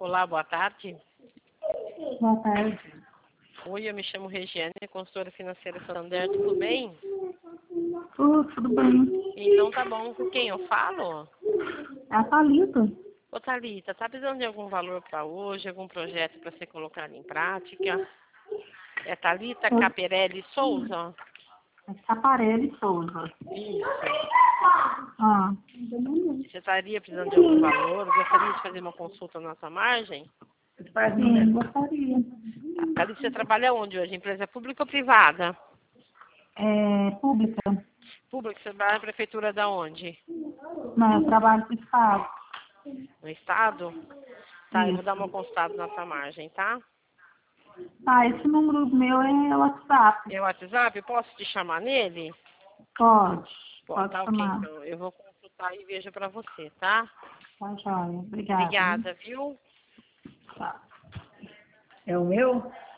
Olá, boa tarde. Boa tarde. Oi, eu me chamo Regiane, consultora financeira Santander, tudo bem? Tudo bem. Então tá bom, com quem eu falo? É a Thalita. Ô Thalita, tá precisando de algum valor para hoje, algum projeto para ser colocado em prática? É Thalita Caperelli Souza? É Caparelli Souza. Isso. Ah, Você estaria precisando de algum valor? Gostaria de fazer uma consulta na nossa margem? sim, gostaria. Thalita, você trabalha onde hoje? Empresa pública ou privada? É pública? Pública, você trabalha na prefeitura da onde? Não, eu trabalho com Estado. No estado? Tá, eu vou dar uma Isso. consultada na nossa margem, tá? Tá, esse número meu é WhatsApp. É o WhatsApp? Posso te chamar nele? Pode. Pô, Pode tá ok, chamar. então. Eu vou consultar e vejo pra você, tá? Tá, joia. Obrigada. Obrigada, viu? Tá. É o meu?